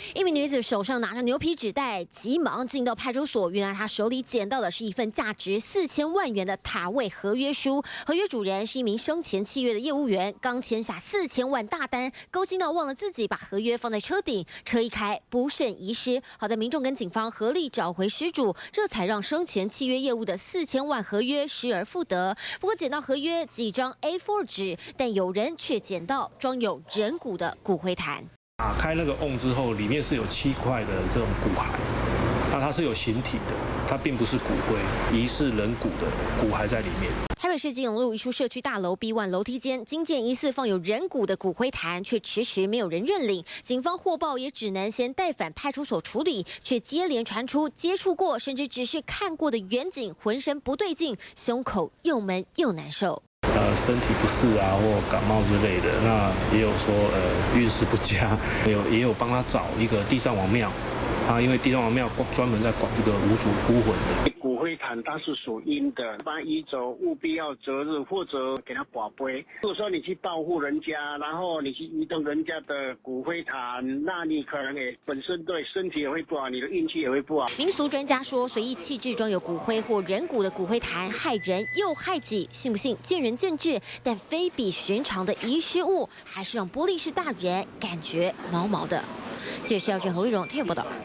一名女子手上拿着牛皮纸袋，急忙进到派出所。原来她手里捡到的是一份价值4000万元的塔位合约书。合约主人是一名生前契约的业务员，刚签下4000万大单，勾心到忘了自己把合约放在车顶，车一开不慎遗失。好在民众跟警方合力找回失主，这才让生前契约业务的4000万合约失而复得。不过捡到合约几张 A4 纸，但有人却捡到装有人骨的骨灰坛。 打开那个瓮之后，里面是有7块的这种骨骸，那它是有形体的，它并不是骨灰，疑似人骨的骨骸在里面。 台北市基隆路一处社区大楼 B1 楼梯间，惊见疑似放有人骨的骨灰坛，却迟迟没有人认领。警方获报也只能先带返派出所处理，却接连传出接触过甚至只是看过的远景浑身不对劲，胸口又闷又难受。 身体不适啊，或感冒之类的，那也有说运势不佳，也有帮他找一个地藏王庙，因为地藏王庙专门在管这个无主孤魂的。 骨灰坛它是属阴的，帮移走务必要择日或者给他拔杯。如果说你去保护人家，然后你去移动人家的骨灰坛，那你可能也本身对身体也会不好，你的运气也会不好。 民俗专家说，随意弃置装有骨灰或人骨的骨灰坛，害人又害己，信不信见仁见智。但非比寻常的遗失物，还是让玻璃市大人感觉毛毛的。记者肖振和魏荣，天报道。